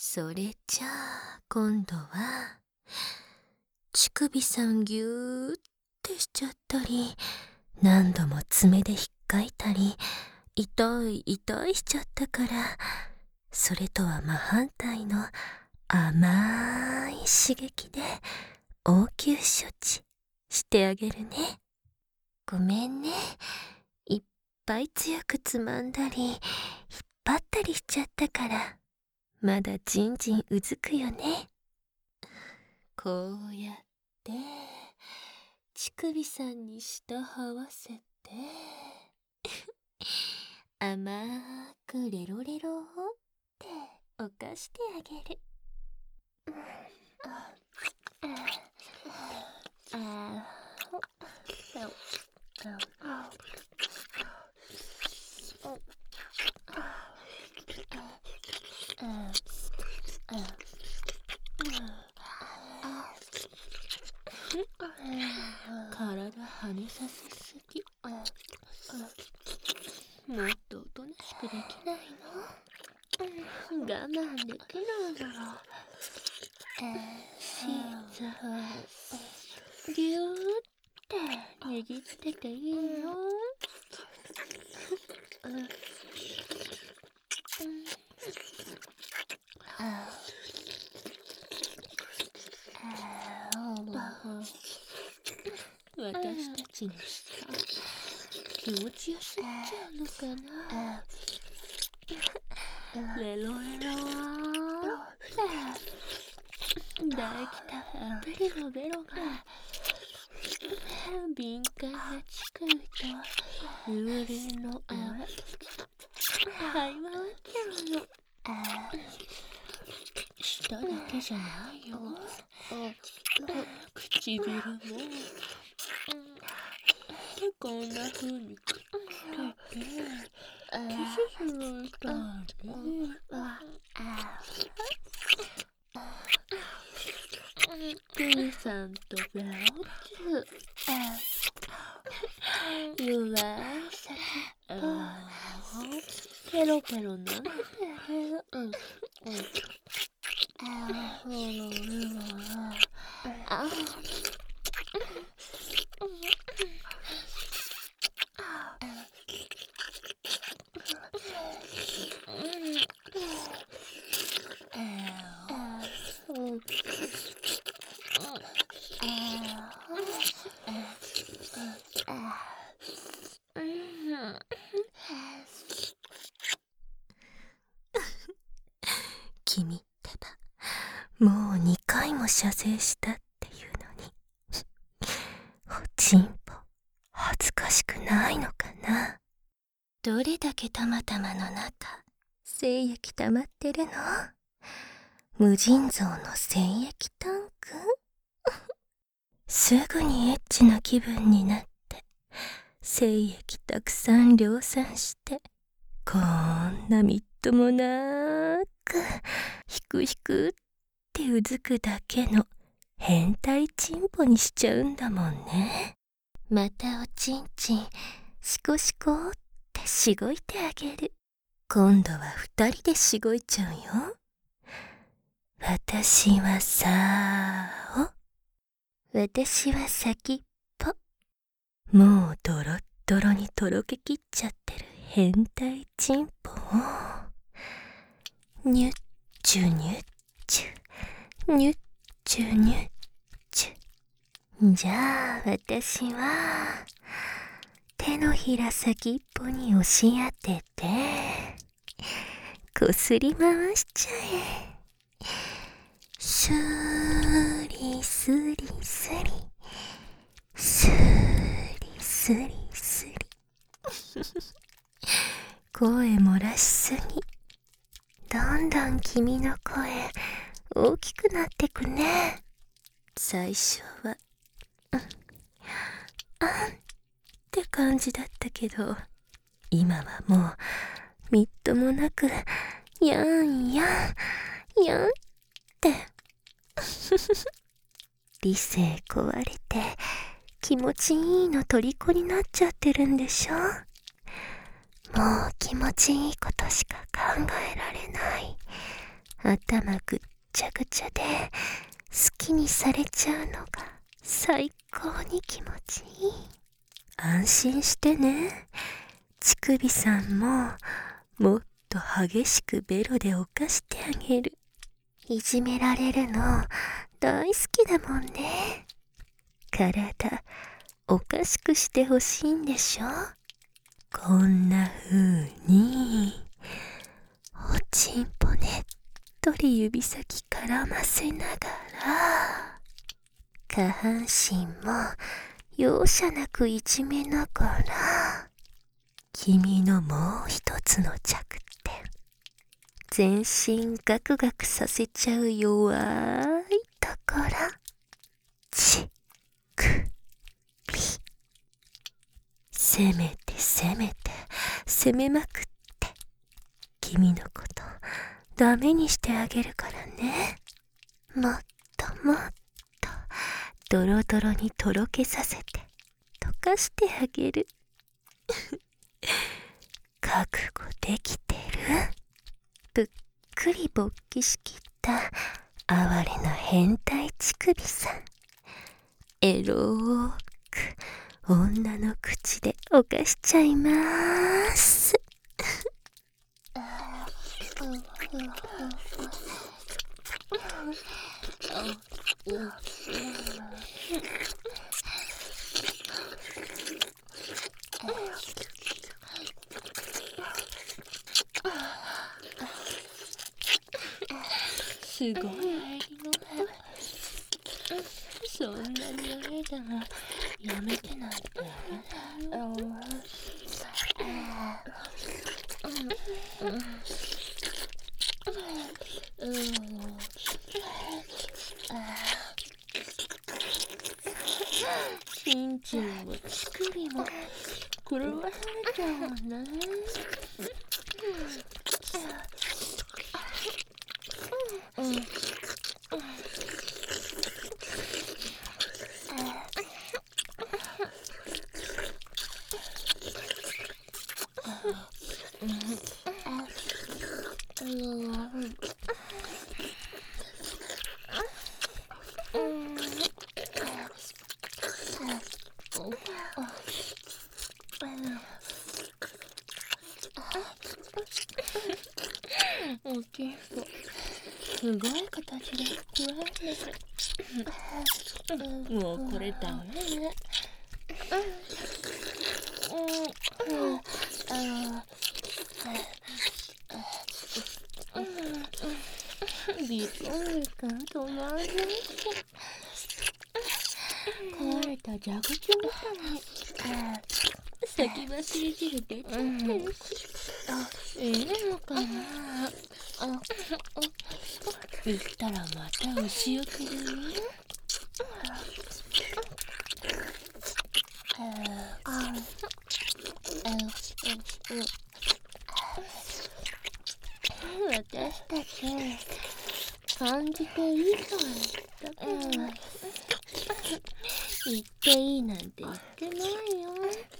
それじゃあ今度は乳首さんぎゅーってしちゃったり、何度も爪で引っかいたり、痛い痛いしちゃったから、それとは真反対の甘い刺激で応急処置してあげるね。ごめんね、いっぱい強くつまんだり引っ張ったりしちゃったから、まだじんじんうずくよね。こうやって乳首さんに舌はわせて甘くレロレロっておかしてあげる。体跳ねさせすぎ。もっとおとなしくできないの？我慢できないならシーツぎゅーって握ってていいよ。私たちの舌気持ちよすぎちゃうのかな。レロレロ唾液たっぷりのベロが敏感な乳首と幽霊の泡はい回っちゃうの。舌だけじゃないよ、唇もこんな風にくっつけてキスするみたいね。プーさんとベロッツ弱い先っぽペロペロ舐めてあげる。君ってば、もう2回も射精したっていうのにおちんぽ恥ずかしくないのかな。どれだけたまたまの中精液溜まってるの？無尽蔵の精液タンク？すぐにエッチな気分になって精液たくさん量産して、こんなみっともなくひくひくってうずくだけの変態チンポにしちゃうんだもんね。またおちんちんシコシコってしごいてあげる。今度は2人でしごいちゃうよ。私はさ私は先っぽ。もうドロッドロにとろけきっちゃってる変態チンポをニュッチュニュッチュニュッチュニュッチュ。じゃあ私は手のひら先っぽに押し当ててこすり回しちゃえ。スリスリスリスリスリスリ声漏らしすぎ。どんどん君の声大きくなってくね。最初はあんって感じだったけど、今はもうみっともなくやんやんやんって理性壊れて気持ちいいの虜になっちゃってるんでしょ。もう気持ちいいことしか考えられない頭ぐっちゃぐちゃで好きにされちゃうのが最高に気持ちいい。安心してね。乳首さんももっと激しくベロで犯してあげる。いじめられるの大好きだもんね。体おかしくしてほしいんでしょ。こんな風におちんぽねっとり指先絡ませながら下半身も容赦なくいじめながら君のもう一つの弱点、全身ガクガクさせちゃう弱いところ、乳首。攻めて攻めて攻めまくって君のことダメにしてあげるからね。もっともっとドロドロにとろけさせて溶かしてあげる。覚悟できてる？ぷっくり勃起しきった哀れな変態乳首さん。エローく女の口で犯しちゃいまーす。すごい入りのそんなに嫌だがやめてなんてちんちんも乳首も狂わされちゃうもんね。おちんぽすごい形で膨らんでる。もうこれダメね。ビットン止まんない。壊れた蛇口みたいに先走り汁出ちゃってるし、いいのかな。言ったらまたお仕置きでね。私たち感じていいとは言ったけど、言っていいなんて言ってないよ。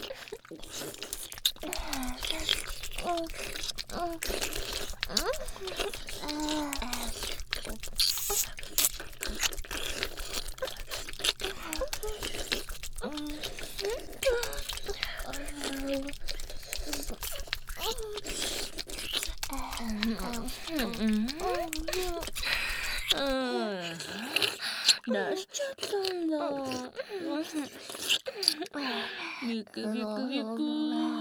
出しちゃったんだ。ビクビクビク。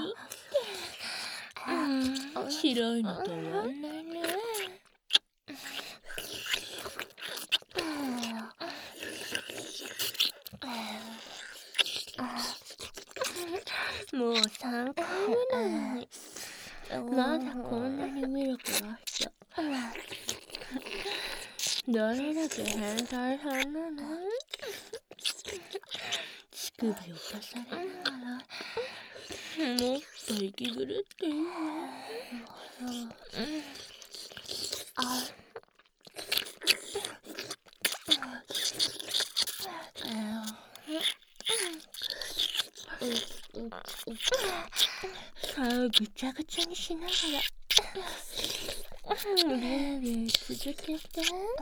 白いの止まんないね。もう3回目なのにまだこんなにミルク出しちゃう。どれだけ変態さんなの？乳首をかされながらもっと息狂っていいわ。顔ぐちゃぐちゃにしながらベビー続けて。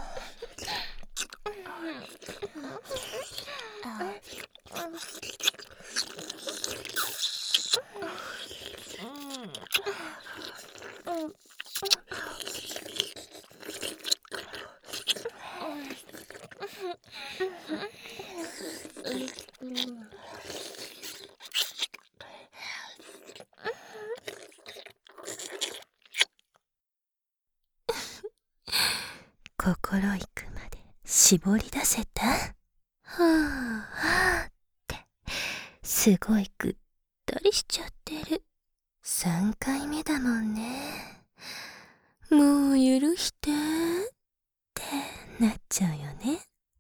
心行くまで絞り出せた？はぁはぁってすごいぐったりしちゃってる。3回目だもんね。もう許してってなっちゃうよね。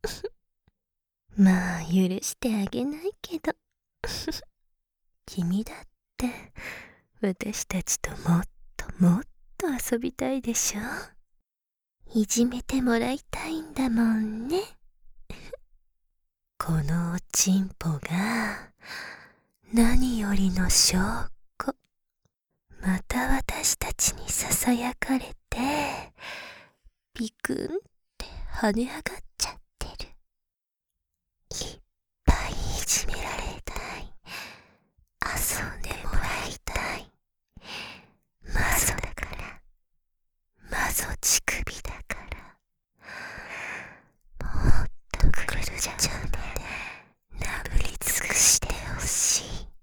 まあ許してあげないけど君だって私たちともっともっと遊びたいでしょ。いじめてもらいたいんだもんね。このおちんぽが何よりの証拠。また私たちにささやかれてビクンって跳ね上がっちゃってる。いっぱいいじめられたい、遊んでもらいたい。マゾだから、マゾ乳首だから、もっとくるちゃんまでなぶり尽くしてほし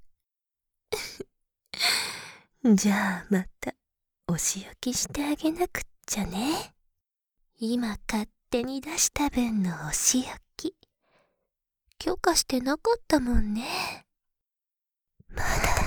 い。じゃあまたお仕置きしてあげなくっちゃね。今勝手に出した分のお仕置き許可してなかったもんね。まだ